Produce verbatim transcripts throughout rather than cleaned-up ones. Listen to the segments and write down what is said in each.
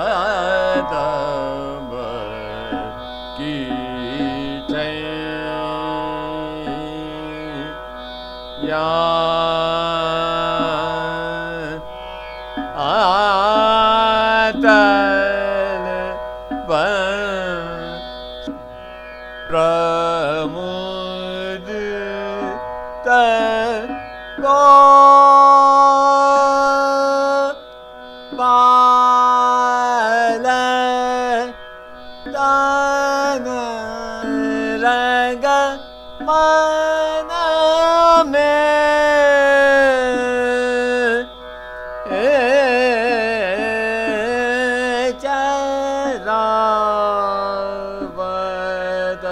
कदम की छैया आतल प्रमुदित को पाल तन रंग मन में चरावत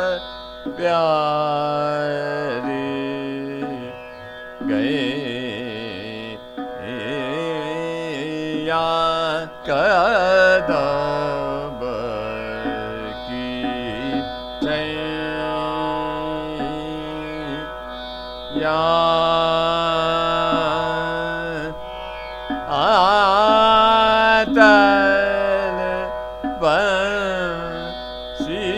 प्यारी गए या कदम की छैया आतल बंसी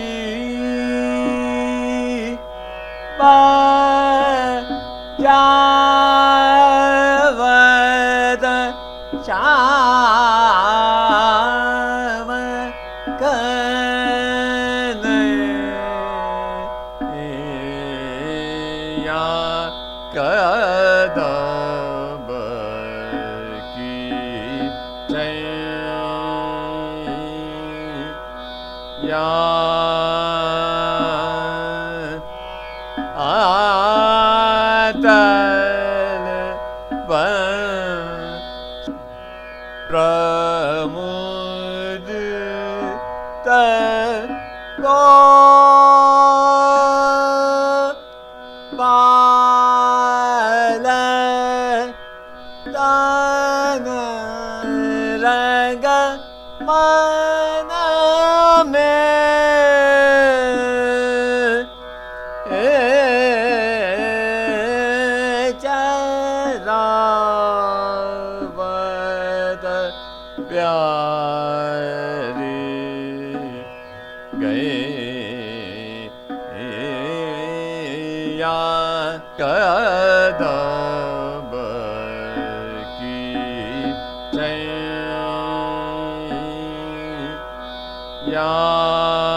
बजावत श्याम कन्हैया कदम की छैया आतल बंसी प्रमुदित को पाल तन रंग मन में चरावत प्यारी गए या कदम की छैया